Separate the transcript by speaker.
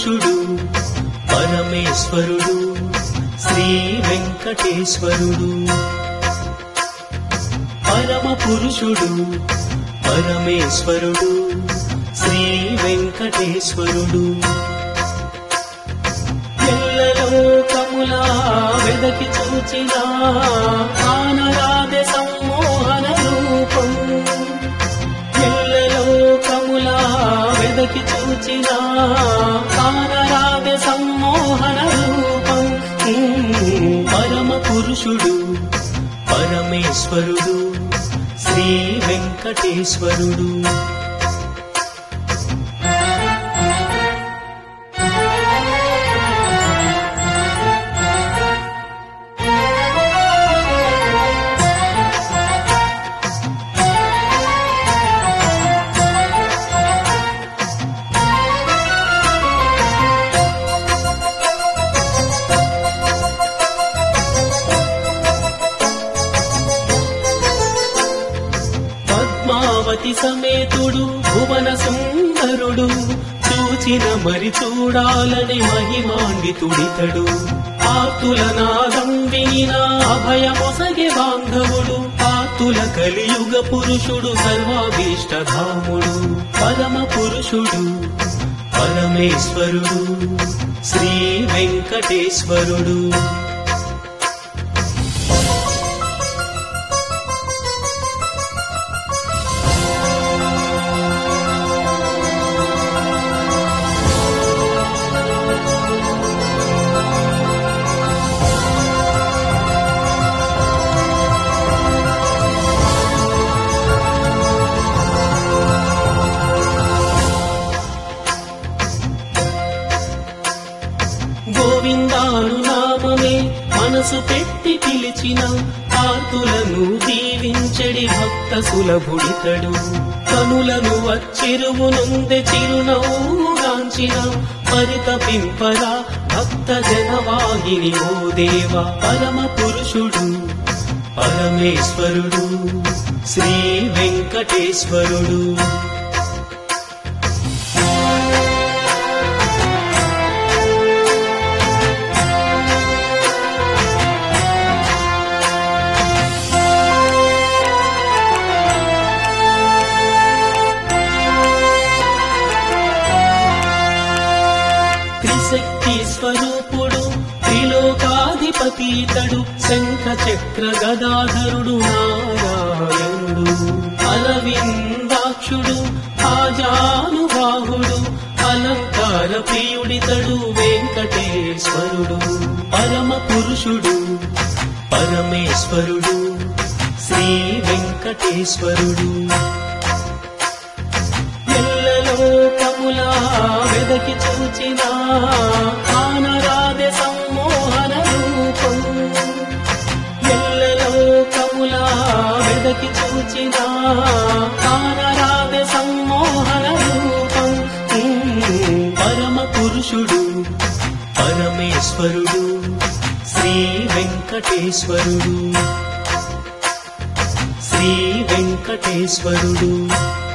Speaker 1: పురుషుడు పరమేశ్వరుడు శ్రీ వెంకటేశ్వరుడు. పరమ పురుషుడు పరమేశ్వరుడు శ్రీ వెంకటేశ్వరుడు. ఎల్లలోకములా వెదకి చూచిన కానరాదే సమ్మోహన రూపం. ఎల్లలోకములా వెదకి చూచిన కానరాదే సమ్మోహన రూపం. పరమ పురుషుడు పరమేశ్వరుడు శ్రీ వెంకటేశ్వరుడు. పద్మావతి సమేతుడు భువన సుందరుడు చూచిన మరి చూడాలని మహిమాన్వితుడితడు. ఆతుల నాదం వినిన అభయమొసగే బాంధవుడు. ఆతుల కలియుగ పురుషుడు సర్వాభీష్టధాముడు. పరమ పురుషుడు పరమేశ్వరుడు శ్రీ వెంకటేశ్వరుడు. గోవిందాను నామమే మనసు పెట్టి పిలిచిన ఆర్తులను దీవించడి భక్త సులభుడితడు. కనులను వచ్చెరువునుందె చిరునవ్వుగాంచిన పరితపింపరా భక్త జనవాహిని ఓ దేవా. పరమ పురుషుడు పరమేశ్వరుడు శ్రీ వెంకటేశ్వరుడు. త్రిశక్తి స్వరూపుడు త్రిలోకాధిపతితడు. శంఖ చక్ర గదాధరుడు నారాయణుడు. అరవిందాక్షుడు ఆజానుబాహుడు. అలంకార ప్రియుడితడు వెంకటేశ్వరుడు. పరమ పురుషుడు పరమేశ్వరుడు శ్రీ వెంకటేశ్వరుడు. ఎల్లలోకములా వెదకి చూచిన కానరాదే సమ్మోహన రూపం. ఎల్లలోకములా వెదకి చూచిన కానరాదే సమ్మోహన రూపం. పరమ పురుషుడు పరమేశ్వరుడు శ్రీ వెంకటేశ్వరుడు శ్రీ వెంకటేశ్వరుడు.